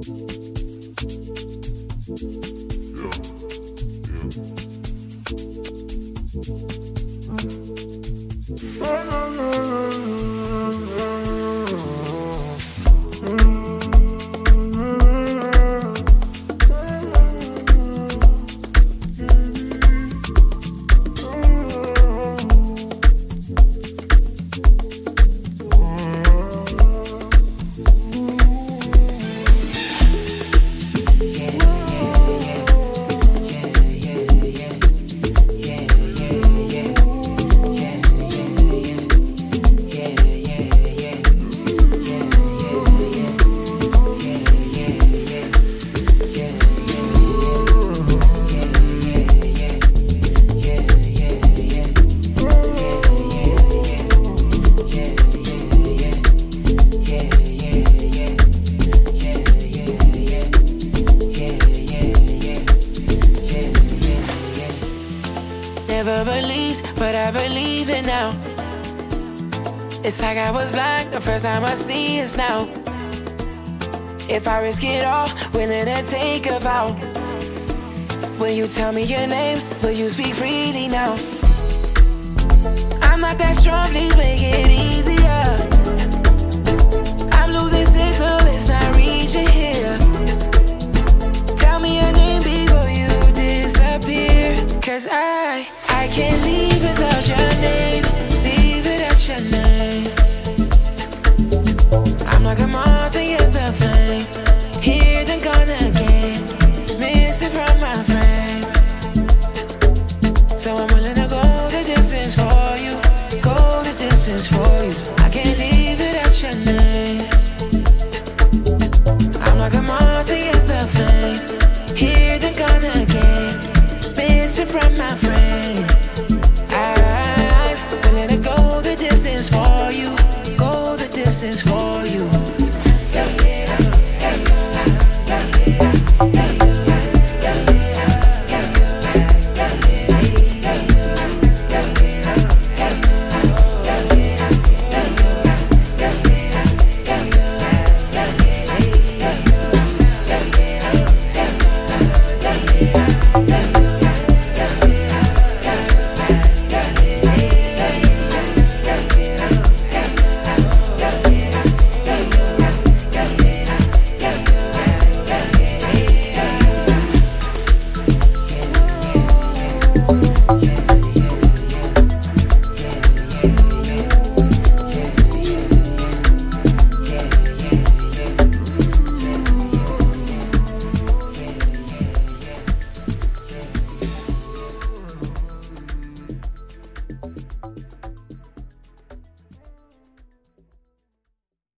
Never believed, but I believe it now. It's like I was blind the first time I see it now. If I risk it all, willing to take a vow. Will you tell me your name? Will you speak freely now? I'm not that strong, please make it easier. I'm losing signal, it's not reaching here. Tell me your name before you disappear. Cause I can't leave without your name. Leave without your name. I'm like a moth and you're the flame. Here then gone again. Missing from my frame. So I'm willing to go the distance for you. Go the distance for you. I can't leave without your name. I'm like a moth and you're the flame. Here then gone again. Missing from my frame. I'm willing to go the distance for you. Go the distance for you.